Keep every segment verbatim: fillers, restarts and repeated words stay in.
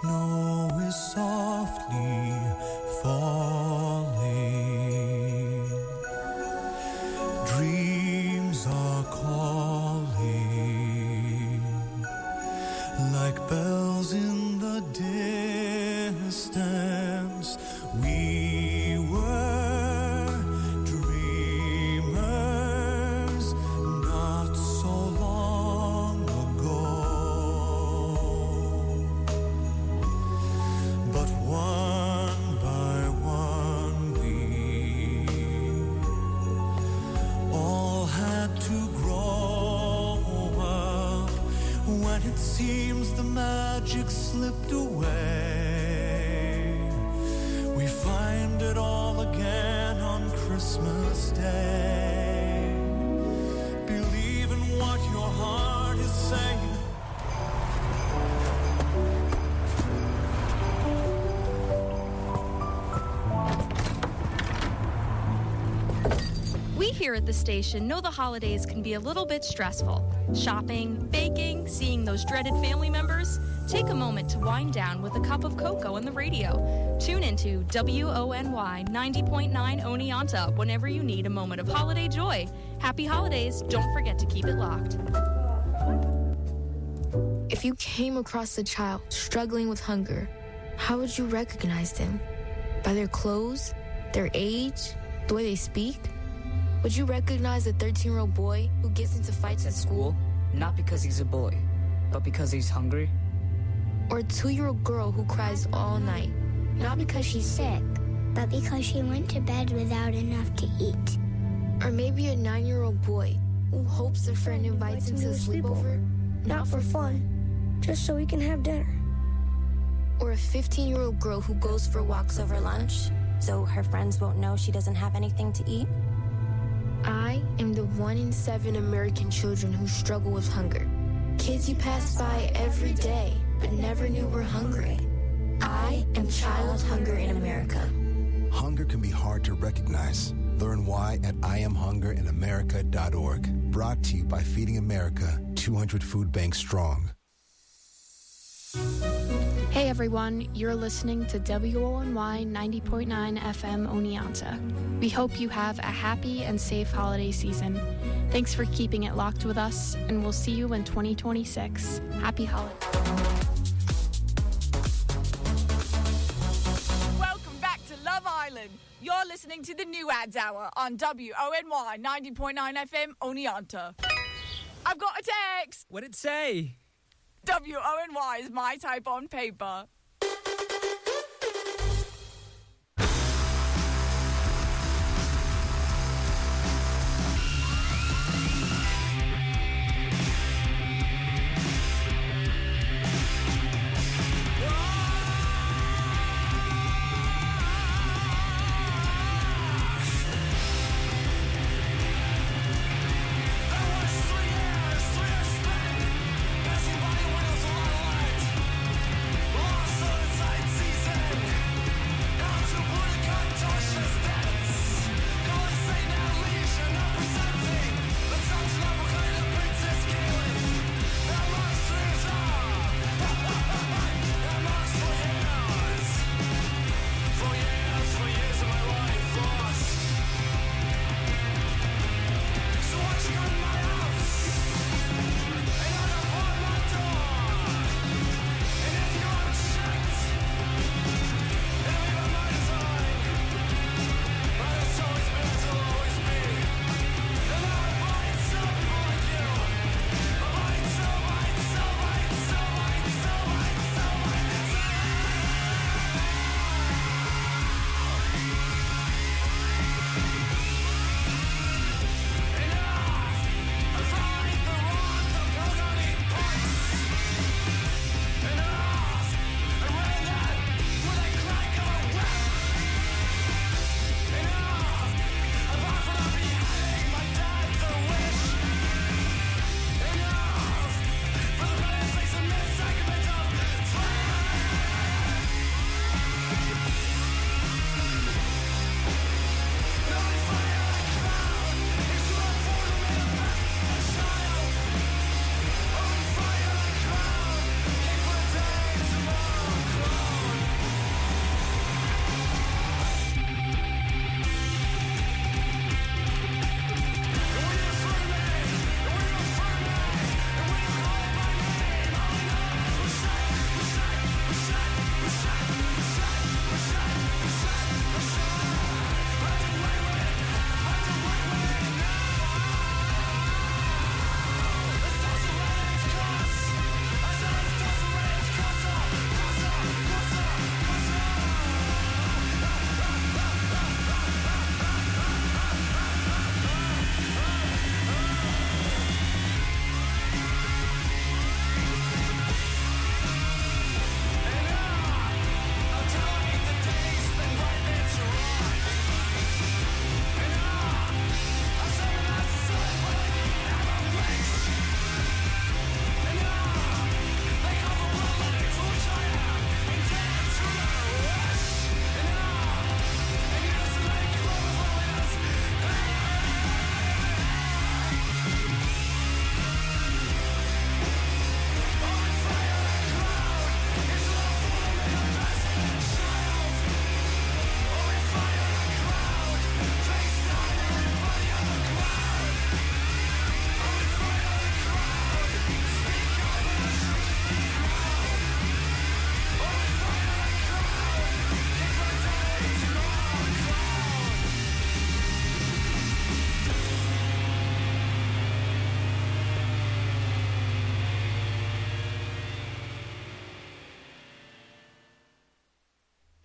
Snow is softly falling. Dreams are calling like bells in the distance. We were dreamers not so long ago. But one by one we all had to grow up. When it seems the magic slipped away, we find it all again on Christmas Day. Believe in what your heart is saying. We here at the station know the holidays can be a little bit stressful. Shopping, baking, seeing those dreaded family members. Take a moment to wind down with a cup of cocoa on the radio. Tune into W O N Y ninety point nine Oneonta whenever you need a moment of holiday joy. Happy holidays. Don't forget to keep it locked. If you came across a child struggling with hunger, how would you recognize them? By their clothes, their age, the way they speak? Would you recognize a thirteen-year-old boy who gets into fights at school? Not because he's a boy, but because he's hungry? Or a two-year-old girl who cries all night? Not because she's sick, but because she went to bed without enough to eat. Or maybe a nine-year-old boy who hopes a friend invites him to a sleepover? Not for fun, just so we can have dinner. Or a fifteen-year-old girl who goes for walks over lunch, so her friends won't know she doesn't have anything to eat? I am the one in seven American children who struggle with hunger. Kids you pass by every day, but never knew were hungry. I am Child Hunger in America. Hunger can be hard to recognize. Learn why at I am hunger in america dot org. Brought to you by Feeding America, two hundred Food Banks Strong. Hey everyone, you're listening to W O N Y ninety point nine F M Oneonta. We hope you have a happy and safe holiday season. Thanks for keeping it locked with us, and we'll see you in twenty twenty-six. Happy holidays. Welcome back to Love Island. You're listening to the New Ads Hour on W O N Y ninety point nine F M Oneonta. I've got a text. What'd it say? W O N Y is my type on paper. Lost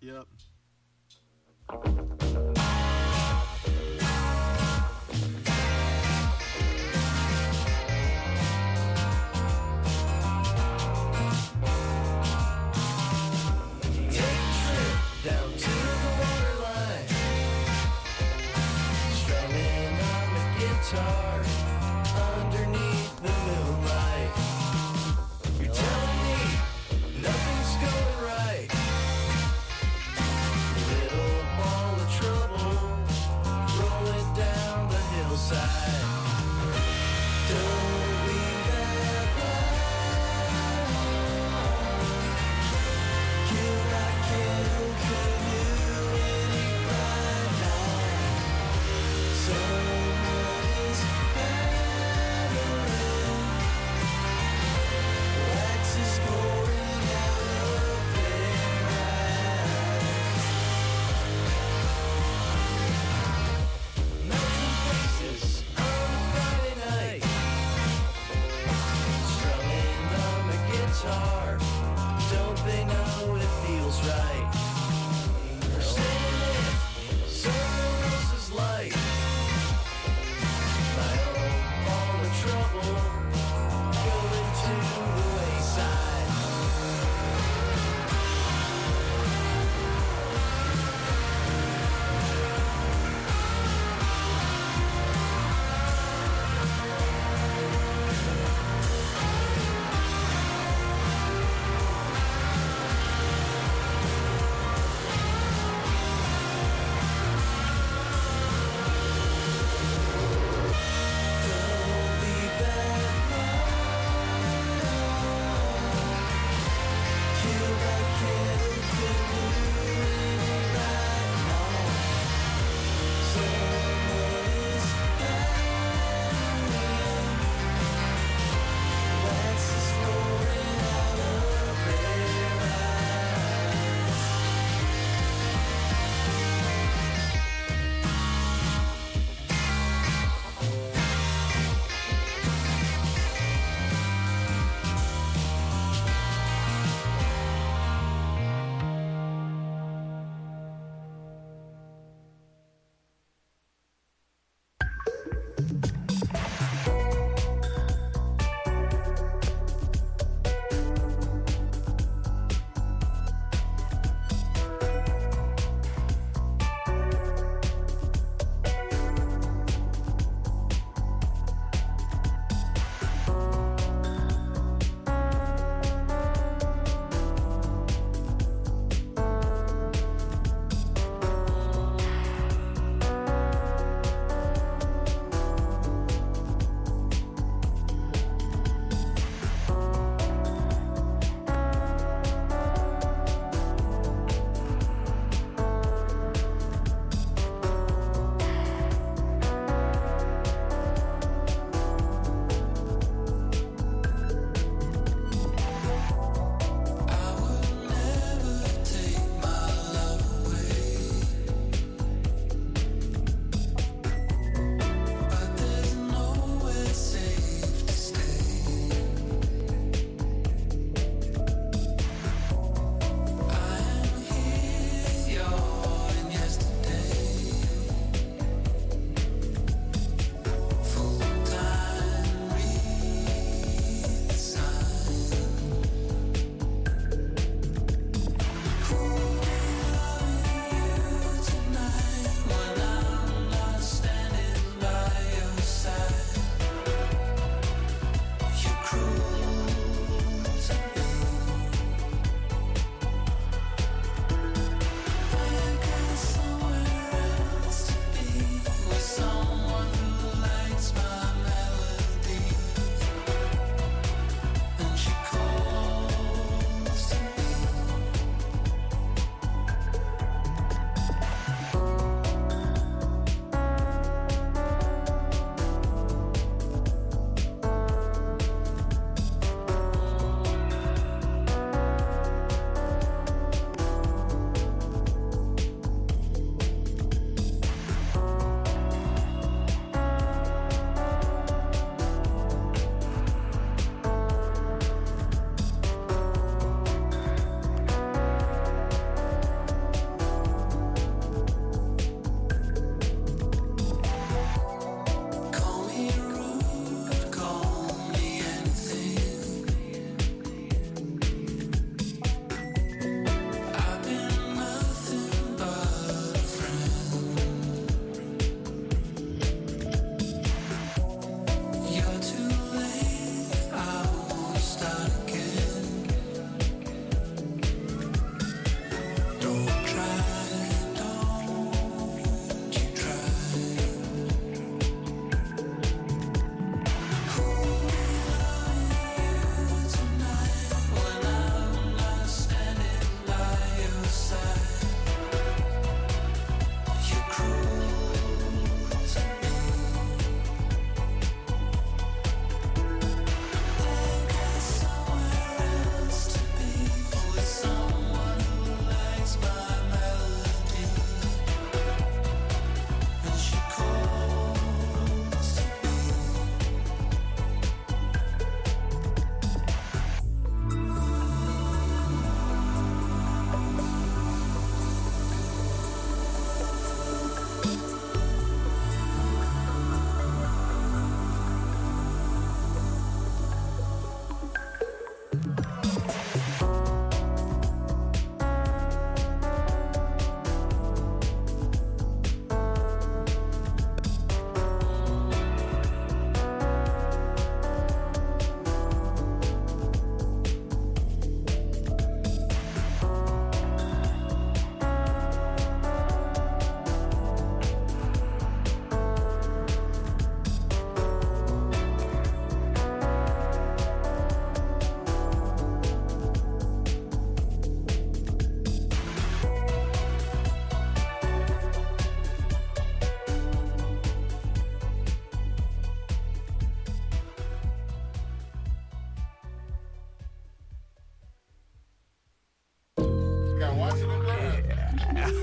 Yep. Down to the waterline, strumming on the guitar underneath the moonlight. You're telling me nothing's going right. Little ball of trouble rolling down the hillside. Don't leave that blind. Kill that candle. Don't they know it feels right? They're standing in someone else's light. My own ball of trouble going to the wayside.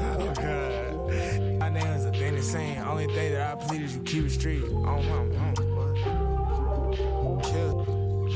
Oh, God. My name is a thing the same. Only thing that I plead is you keep it street. Oh, mom, oh, what? Chill.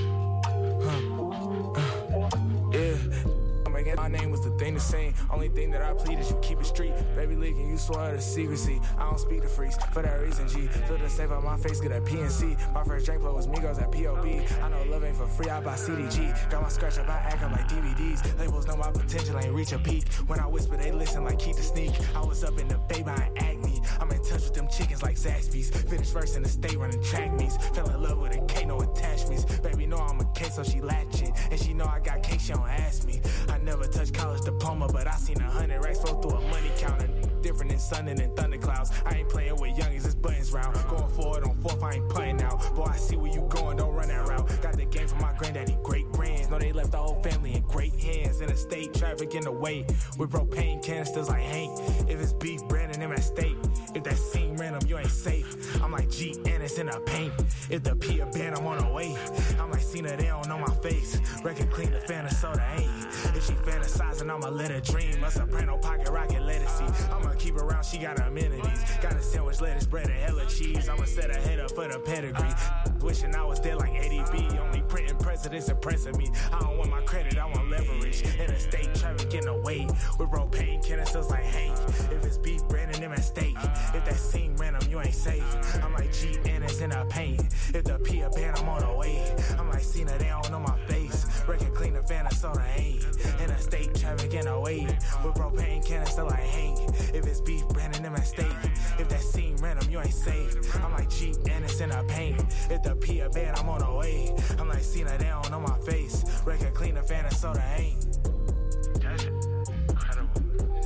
Huh. Uh, yeah. My name was the thing the same. Only thing that I plead is you keep it street. Baby leaking, you swear the secrecy. I don't speak to freaks for that reason, G. Feel the safe on my face, get a P N C. My first drink flow was Migos at P O B. I know love ain't for free, I buy C D G. Got my scratch up, I act up like D V Ds. Labels know my potential ain't reach a peak. When I whisper, they listen like Keith the Sneak. I was up in the bay behind Acme. I'm in touch with them chickens like Zaxby's. Finished first in the state running track meets. Fell in love with a K, no attachments. Baby know I'm a K, so she latch it. And she know I got K, she don't ask me. I never touched college diploma, but I seen a hundred racks flow through a money counter. Different than sun and thunderclouds. I ain't playing with youngins, it's buttons round. Going forward on fourth, I ain't putting out. Boy, I see where you going, don't run that route. Got the game from my granddaddy, great grands. Know they left the whole family in great hands. In a state, traffic in the way. With propane canisters like Hank. If it's beef, Brandon, them at state. If that scene random, you ain't safe. I'm like G, and it's in the paint. If the P a band, I'm on the way. I'm like Cena, they don't know my face. Record clean, the fan of soda ain't. If she fantasizing, I'ma let her dream. A soprano pocket rocket, let it see. I'ma keep her around, she got amenities. Got a sandwich, lettuce, bread, and hella cheese. I'ma set her head up for the pedigree. Wishing I was there like A D B. Only printing presidents impressing me. I don't want my credit, I want leverage. In a state, traffic in the way. With propane canisters like Hank. If it's beef, Brandon, them at stake. If that scene random, you ain't safe. I'm like G, and it's in the paint. If the P a band, I'm on the way. I'm like Cena, they don't know my face. Record clean, the fan of soda ain't. In a state, traffic in the way. With propane canister like Hank. If it's beef, Brandon, them at stake. If that scene random, you ain't safe. I'm like G, and it's in the paint. If the P a band, I'm on the way. I'm like Cena, they don't know my face. Record clean, the fan of soda ain't. That's incredible.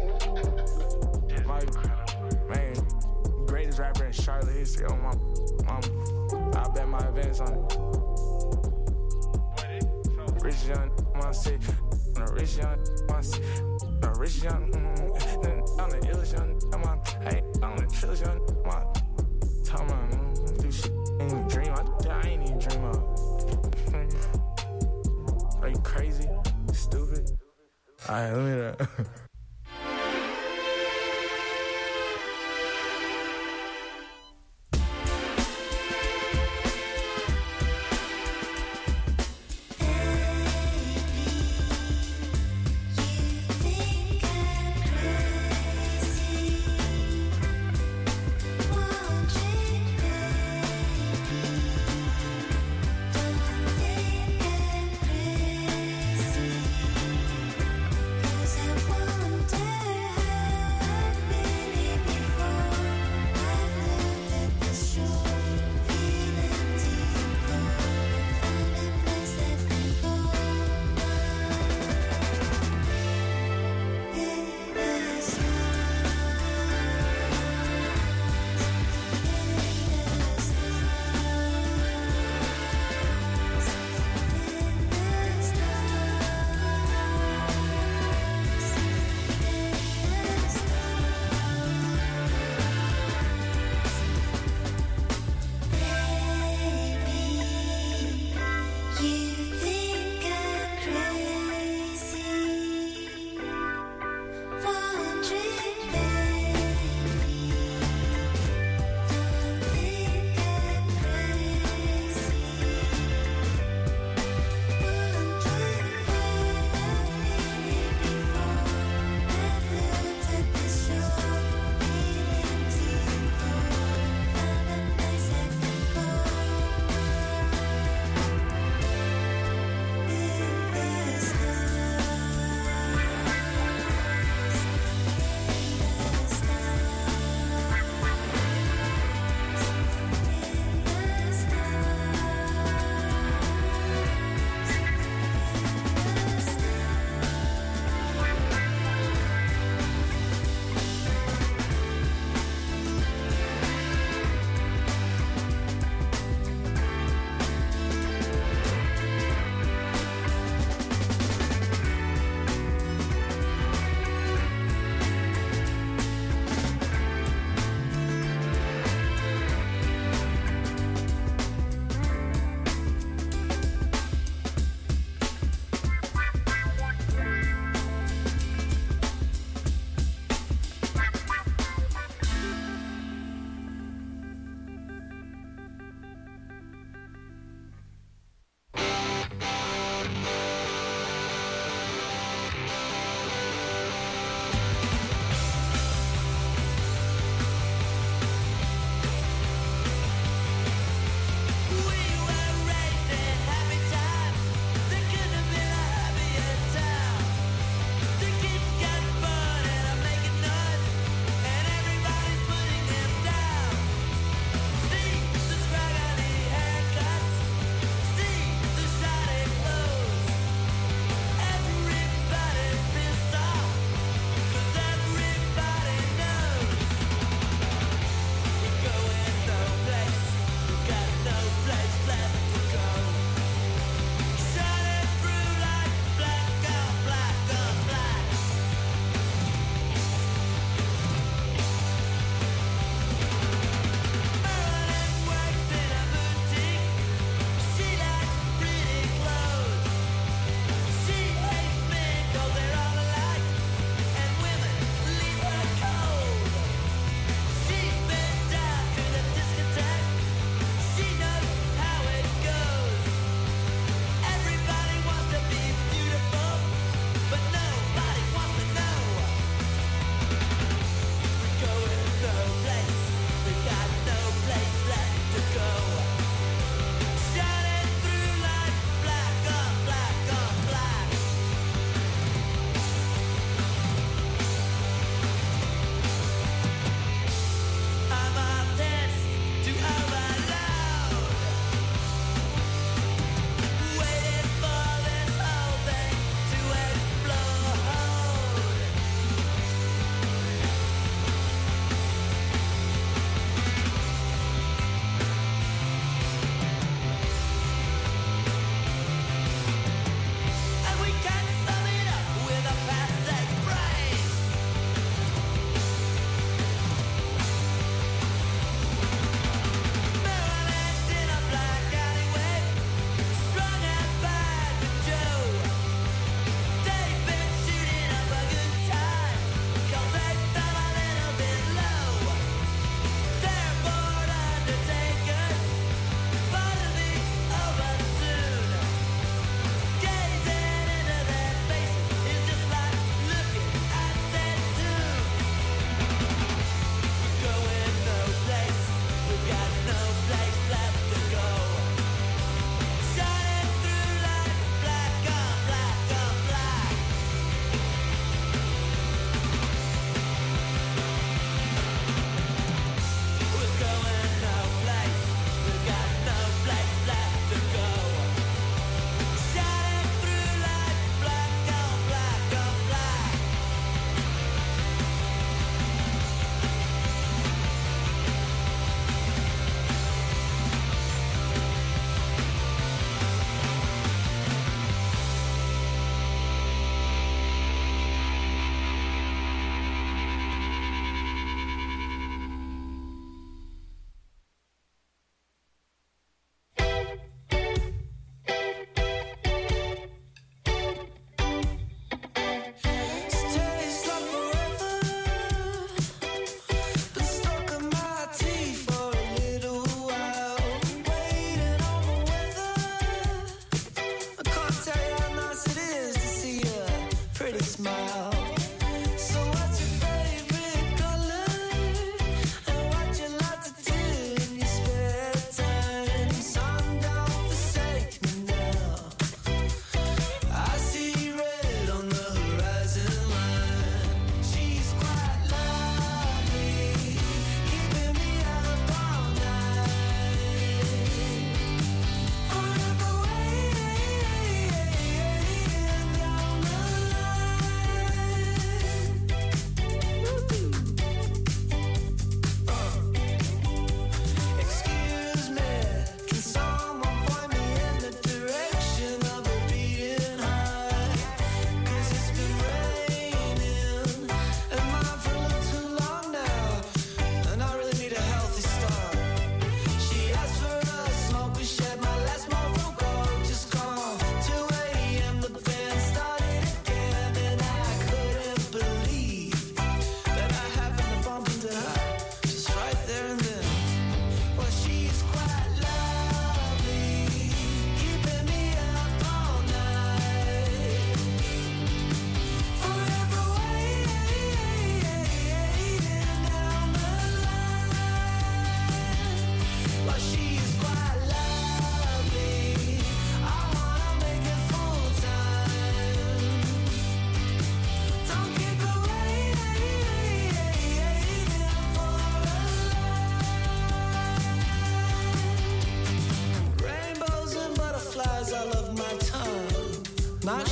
My, man, greatest rapper in Charlotte history. Oh, my, mom. I bet my events on it. Rich young, my shit. Rich young, my shit. Rich young, mm, I'm the illest young, I'm on, hey, I'm the trillest young, my, tell me, mm, do shit, I ain't even dream, I, I ain't even dream of. Are you crazy? Stupid? Alright, let me know. I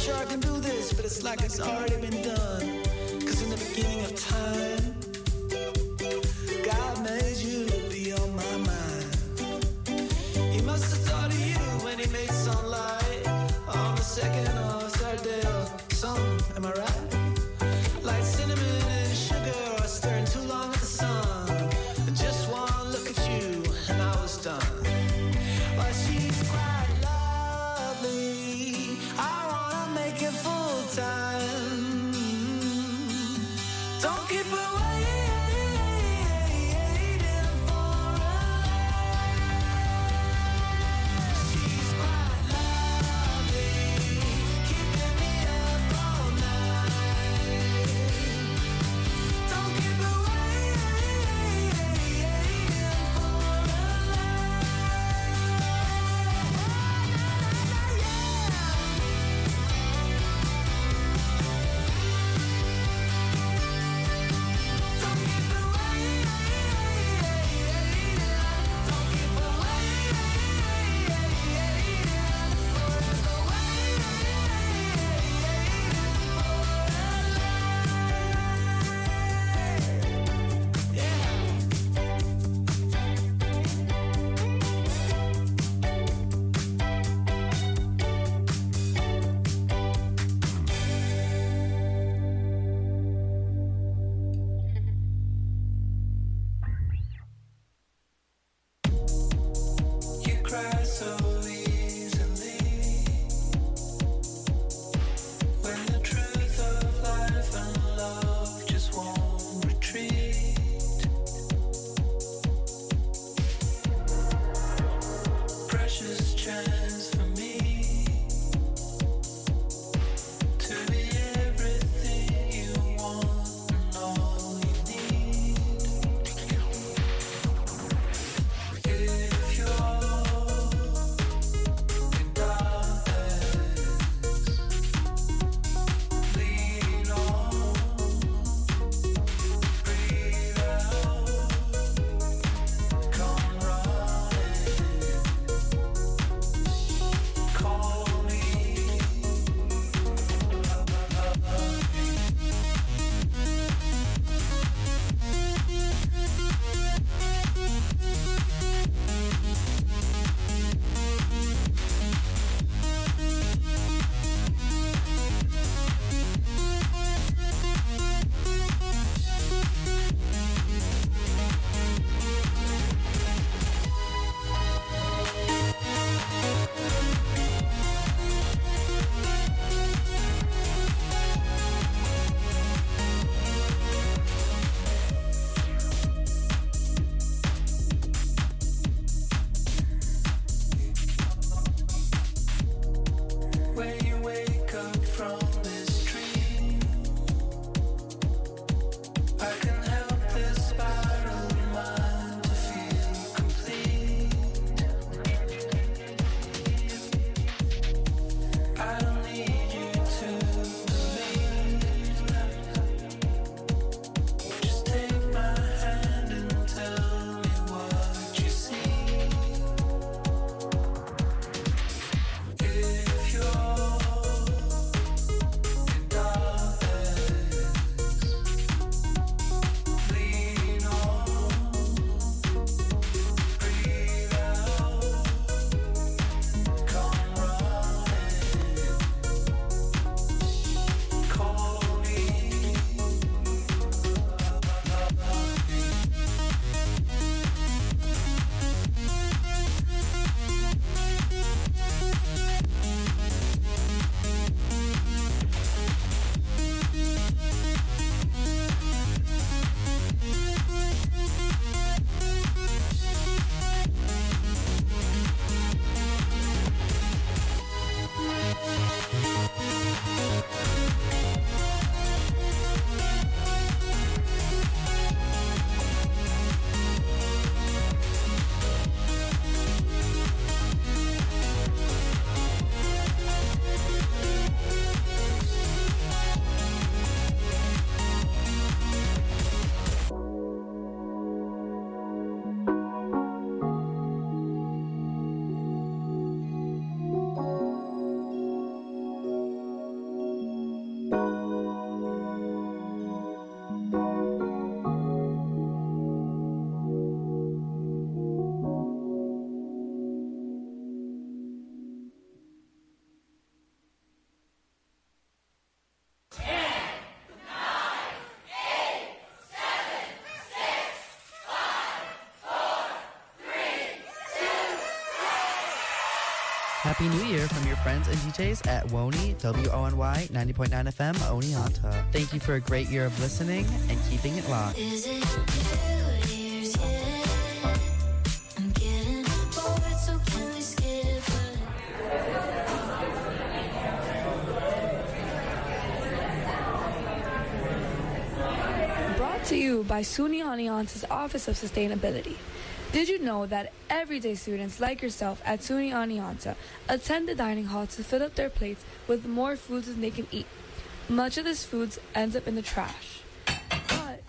sure I can do this, but it's like it's already been done. Cause in the beginning of time, God made you to be on my mind. He must have thought of you when he made sunlight on the second or third day or something, am I right? Like cinnamon and sugar or stirring too long in the sun. Just one look at you and I was done. Well, she's quite lovely, I wanna make it full time. Don't keep her waiting for a she's quite lovely, keeping me up all night. Happy New Year from your friends and D Js at Wony, W O N Y, ninety point nine F M, Oneonta. Thank you for a great year of listening and keeping it locked. Is it New Year's yet? I'm getting bored, so can we skip it? Brought to you by SUNY Oneonta's Office of Sustainability. Did you know that everyday students like yourself at SUNY Oneonta attend the dining hall to fill up their plates with more foods than they can eat? Much of this food ends up in the trash. But,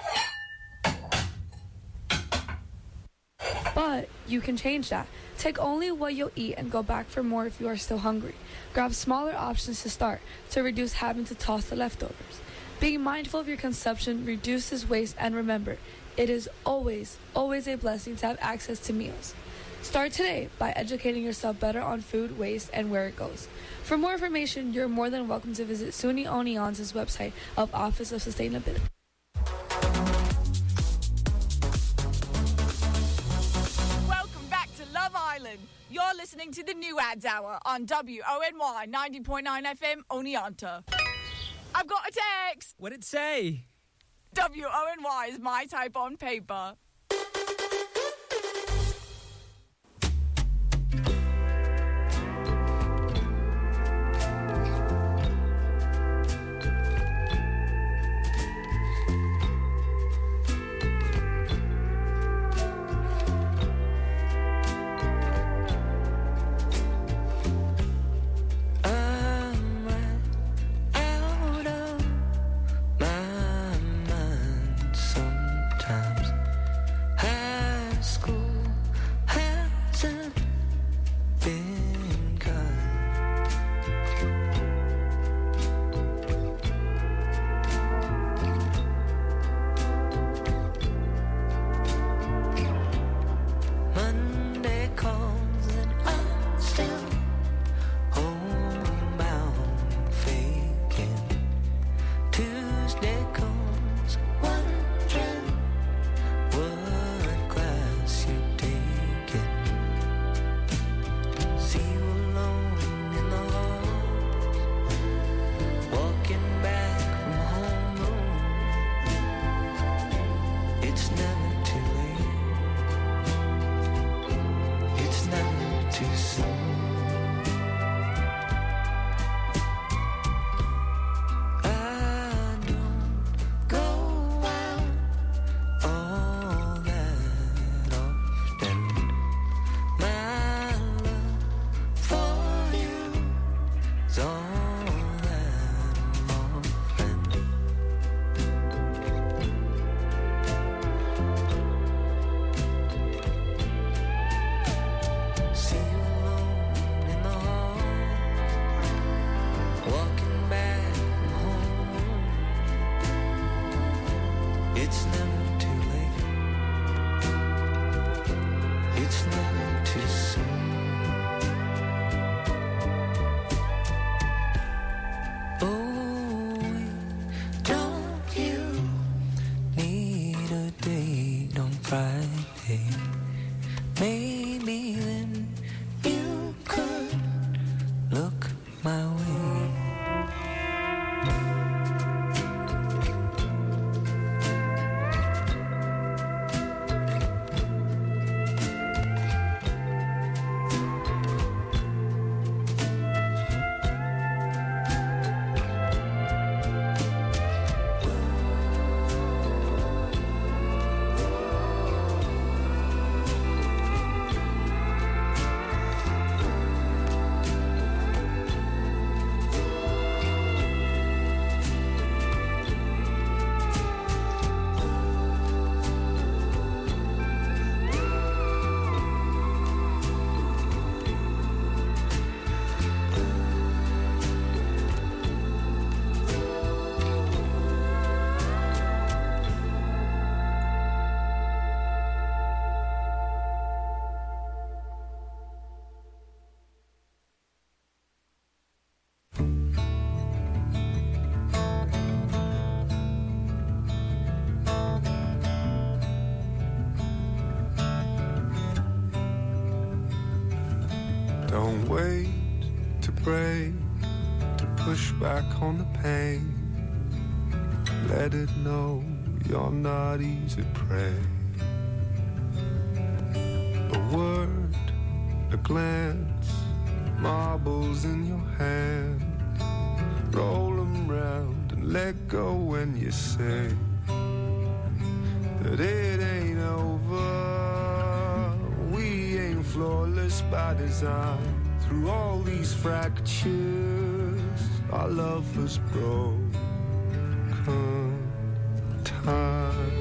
but you can change that. Take only what you'll eat and go back for more if you are still hungry. Grab smaller options to start to reduce having to toss the leftovers. Being mindful of your consumption reduces waste, and remember, it is always, always a blessing to have access to meals. Start today by educating yourself better on food waste and where it goes. For more information, you're more than welcome to visit SUNY Oneonta's website of Office of Sustainability. Welcome back to Love Island. You're listening to the New Ads Hour on W O N Y ninety point nine F M, Oneonta. I've got a text. What'd it say? W O N Y is my type on paper. push back on the pain. Let it know you're not easy prey. A word, a glance, marbles in your hand. Roll them round and let go when you say that it ain't over. We ain't flawless by design. Through all these fractures, our love was broken. Time.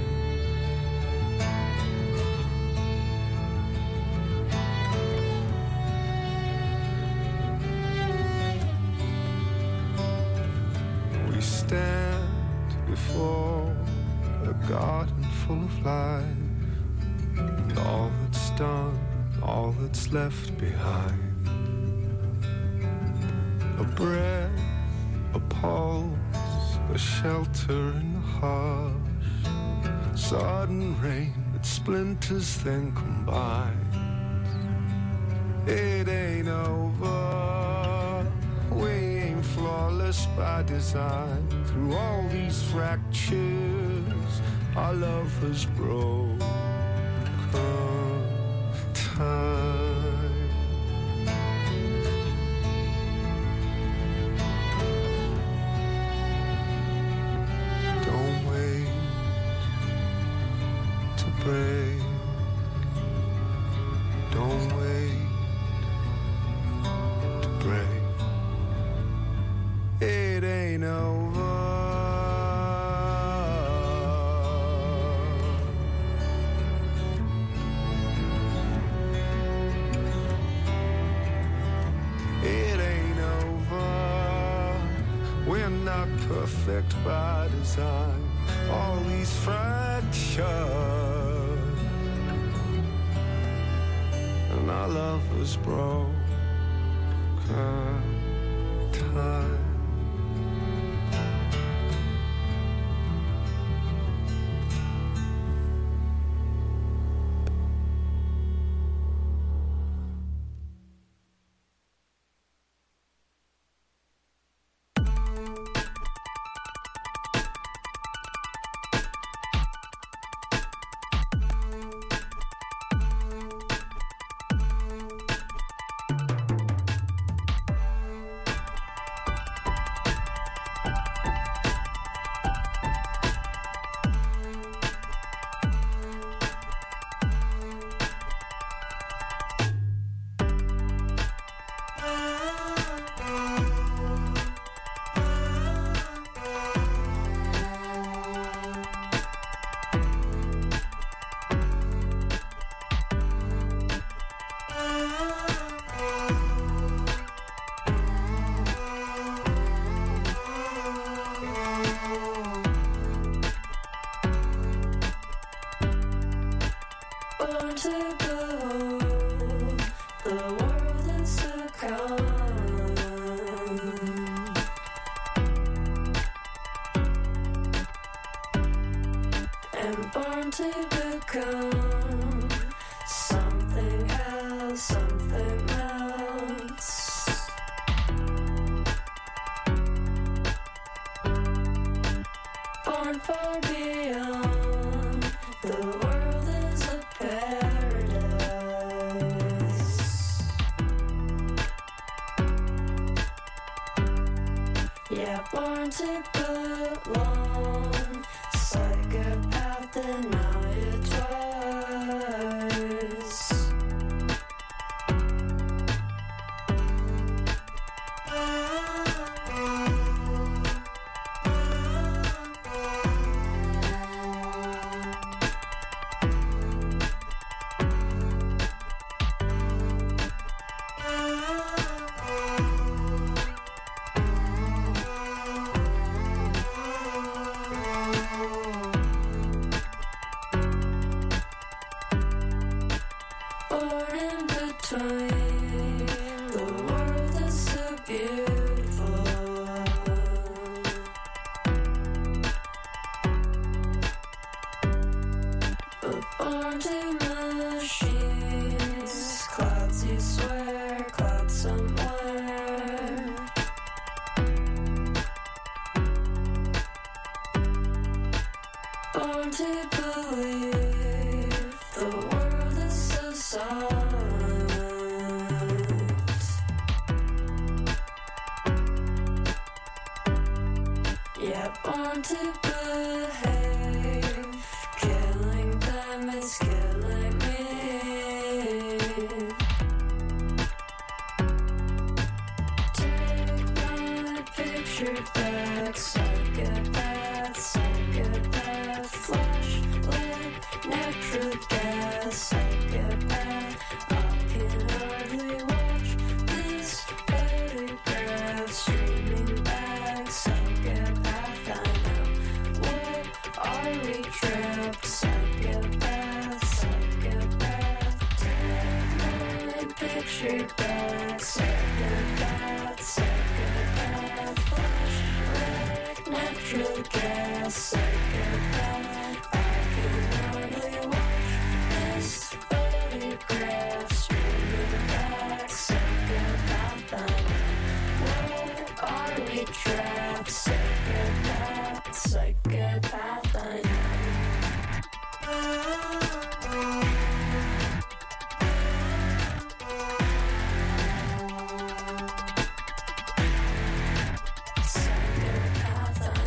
We stand before a garden full of life, and all that's done, all that's left behind. A breath, a pulse, a shelter in the harsh, sudden rain that splinters then combine. It ain't over, we ain't flawless by design. Through all these fractures, our love has broken time. Break. Don't wait to break. It ain't over. It ain't over. We're not perfect by design. All these fractures, our love was broken time. born to believe the world is so silent. Yeah, born to behave. Killing them is killing me. Take my picture back, psychopath, psychopath, flashlight, natural gas, psychopath. I can hardly watch this photograph, streaming back, psychopath. I know. What are we trapped? Psychopath, psychopath. Take my picture back, psychopath, psychopath, flashlight, natural gas, psychopath. I can hardly watch this photograph, streaming back, psychopath. I know. Where are we trapped? Psychopath, psychopath. I know. Psychopath, I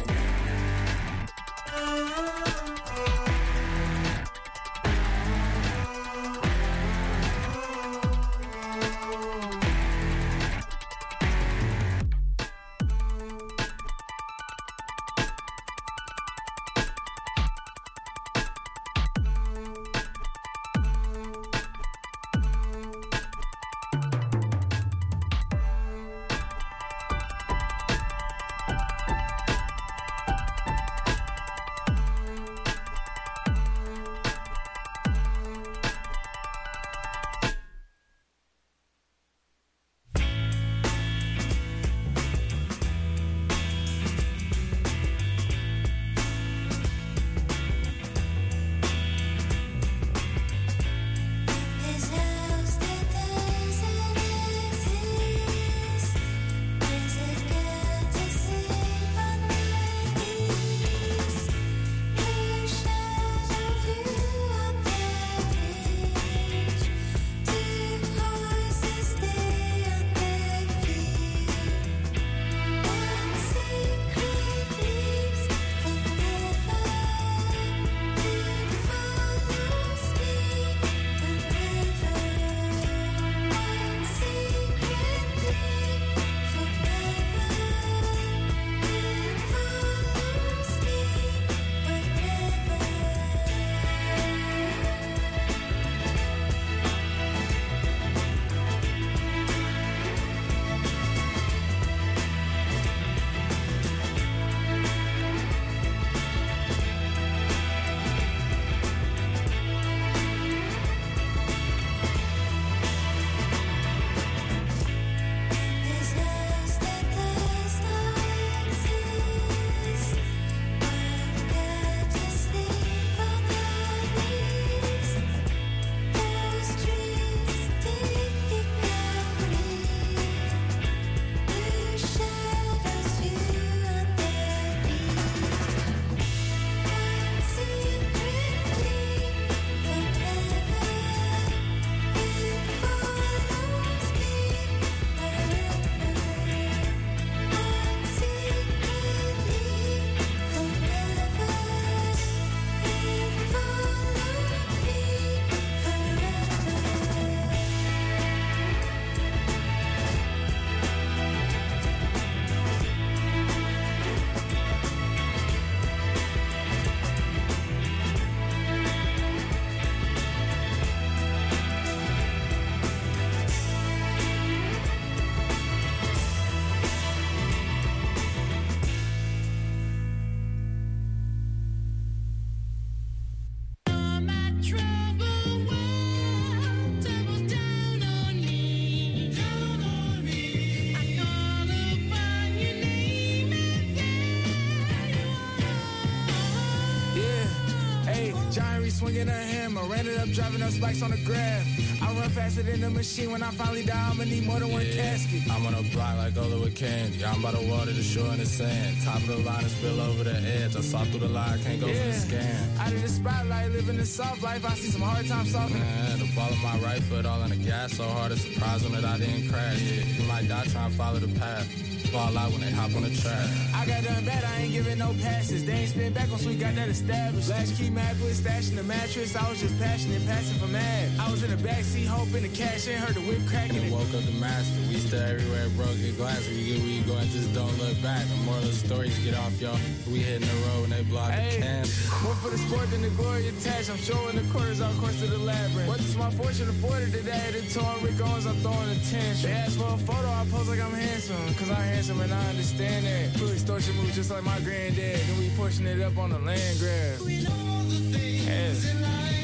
John Henry swinging a hammer. Ran it up, driving up spikes on the graph. I run faster than the machine. When I finally die, I'ma need more than one Yeah, casket. I'm on a block like Ola with candy. I'm by the water, the shore, and the sand. Top of the line and spill over the edge. I saw through the line, can't go for the scan. Out of the spotlight, living the soft life. I see some hard times softening. Man, the ball of my right foot all on the gas so hard, it's surprising that I didn't crash. Yeah, you might die trying to follow the path. Fall out when they hop on the track. I got done bad, I ain't giving no passes. They ain't spin back once we got that established. Latchkey mad with stash in the mattress. I was just passionate, passing for mad. I was in the backseat hoping to cash in, heard the whip cracking. And woke up the master. We stay everywhere, broken glass. We get where you go and just don't look back. The moral of the story is get off, y'all. We hitting the road and they block Hey, the can. more for the sport than the glory attached. I'm showing the quarters on course to the labyrinth. What's my fortune afforded today? The torn Rick Owens, I'm throwing attention. They asked for a photo, I pose like I'm handsome. Cause I'm handsome and I understand that. Full extortion moves just like my granddad. Then we pushing it up on the land grab. We know all the things yes. in life.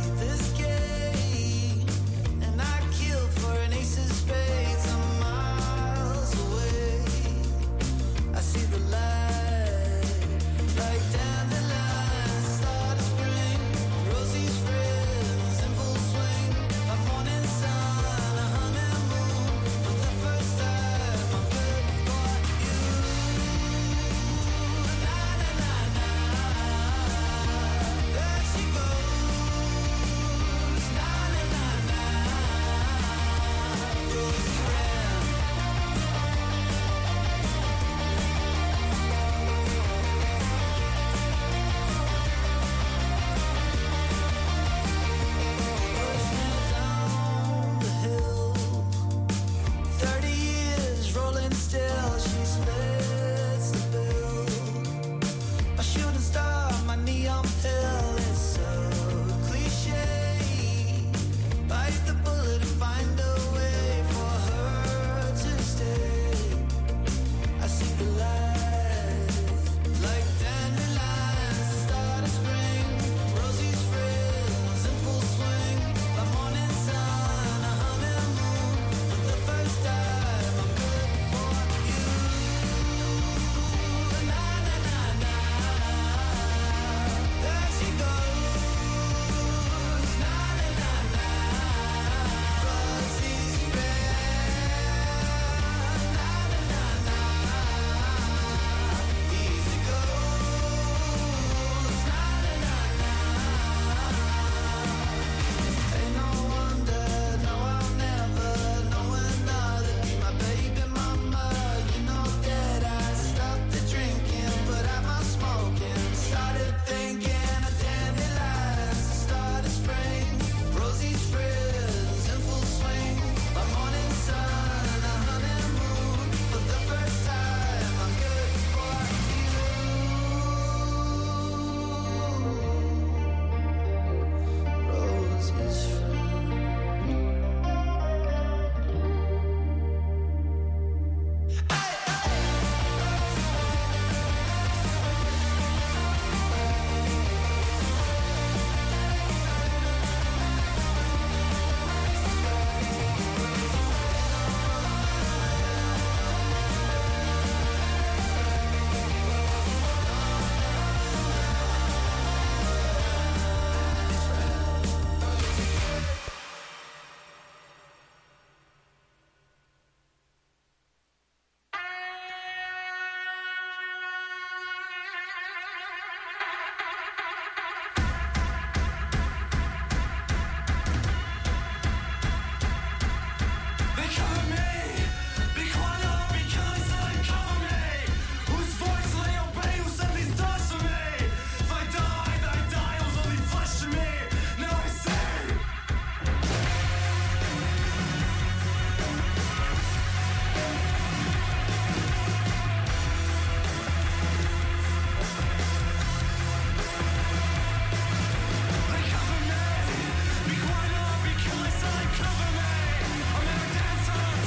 And I kill for an ace of spades. I'm Cover me, I'm gonna dance on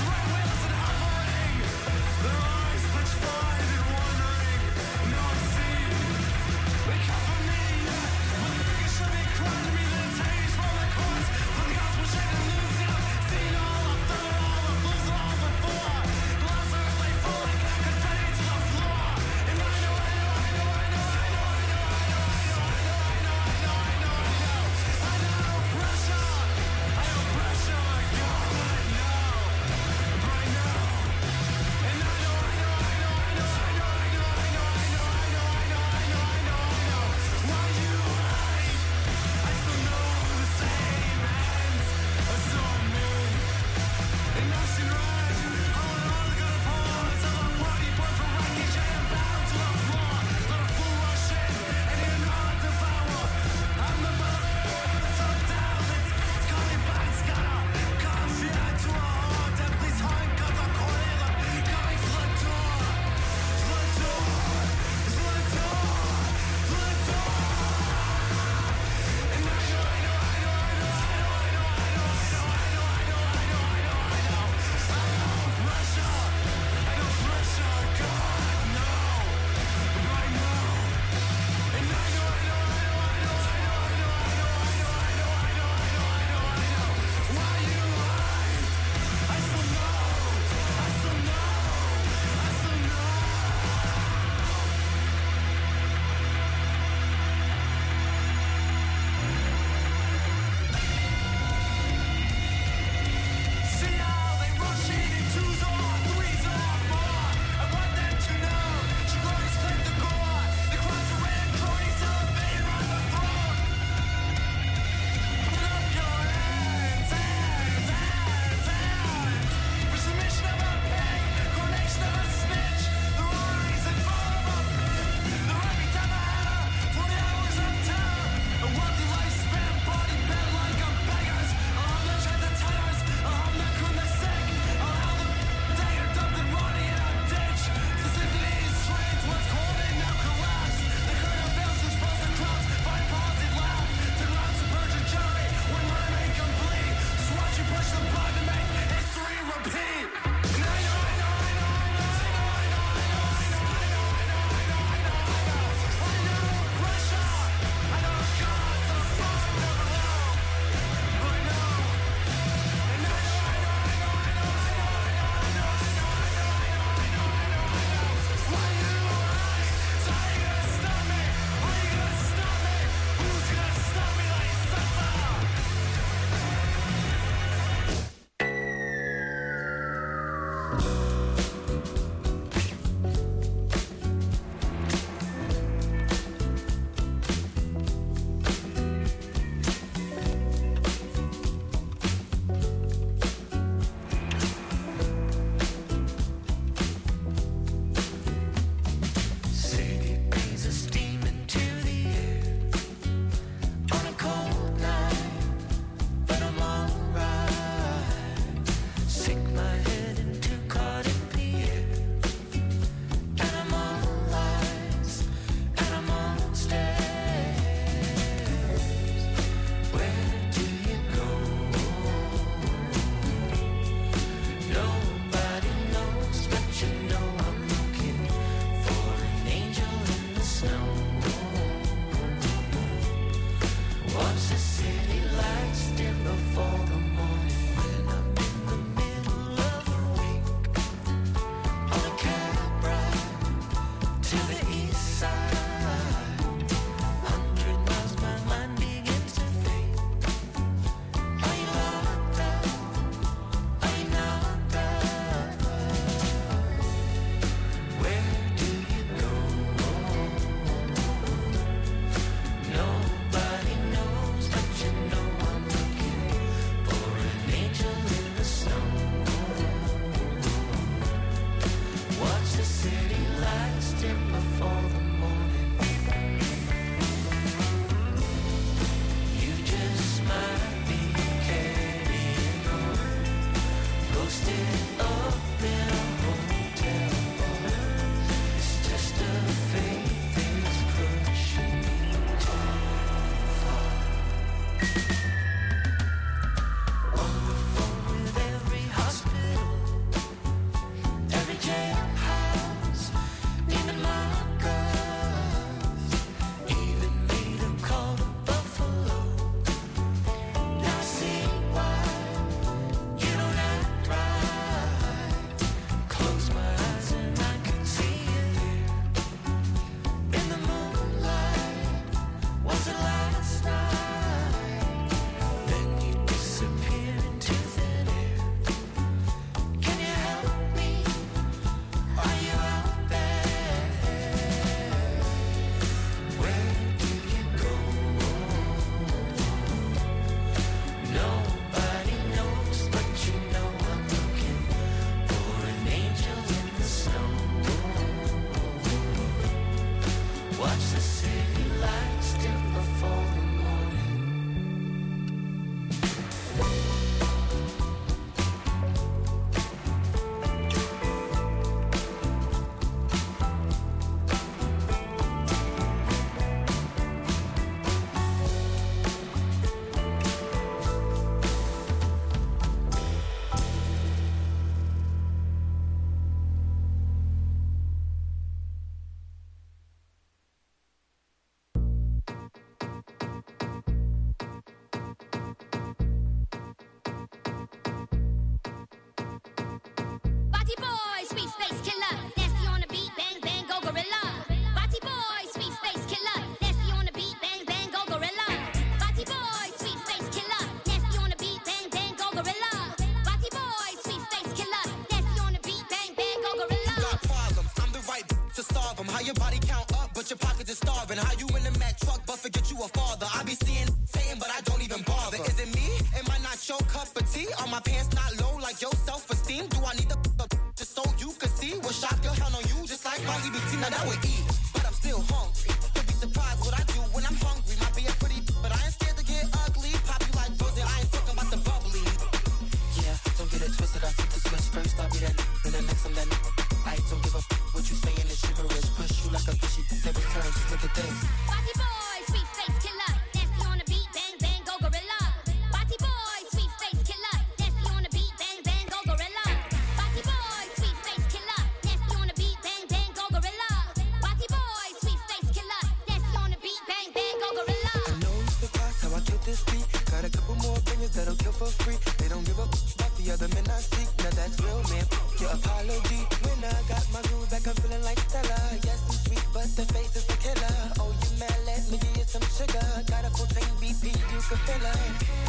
my pants not low like your self-esteem? Do I need to f- up just so you can see? What shot your count on you just like my E B T? Now that would eat, but I'm still hungry. You'll be surprised what I do when I'm hungry. Might be a pretty, but I ain't scared to get ugly. Pop you like frozen, I ain't talking about the bubbly. Yeah, don't get it twisted. I flip the switch first. I'll be that and then next I'm that. I don't give a f- what you saying is gibberish. Push you like a fishy, never turn. Just look at this. Body boy, sweet face killer. Nasty on the beat, bang bang, go gorilla. Body boy, sweet face killer. Nasty on the beat, bang bang, go gorilla. Body boy, sweet face killer. Nasty on the beat, bang bang, go gorilla. Body boy, sweet face killer. Nasty on the beat, bang bang, go gorilla. I know you surprised how I killed this beat. Got a couple more opinions that'll kill for free. They don't give a f- about the other men I see. Now that's real, man. Your apology. When I got my groove back, I'm feeling like Stella. Yes, I'm sweet, but the face is a killer. Oh, you mad? Let me give you some sugar. Got a full tank B P, you can fill her.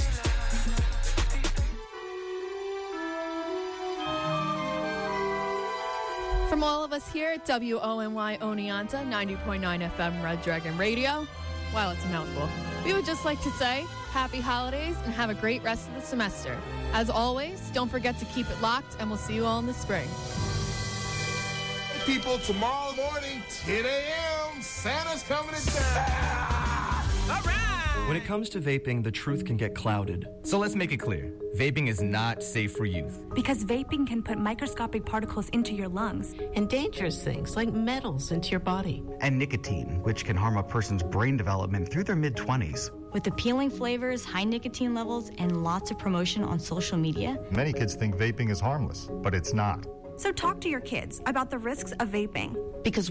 From all of us here at W O N Y Oneonta, ninety point nine F M Red Dragon Radio, wow, it's a mouthful. We would just like to say happy holidays and have a great rest of the semester. As always, don't forget to keep it locked, and we'll see you all in the spring. People, tomorrow morning, ten a.m., Santa's coming to town. All right. When it comes to vaping, the truth can get clouded. So let's make it clear. Vaping is not safe for youth. Because vaping can put microscopic particles into your lungs. And dangerous things like metals into your body. And nicotine, which can harm a person's brain development through their mid-twenties. With appealing flavors, high nicotine levels, and lots of promotion on social media. Many kids think vaping is harmless, but it's not. So talk to your kids about the risks of vaping. Because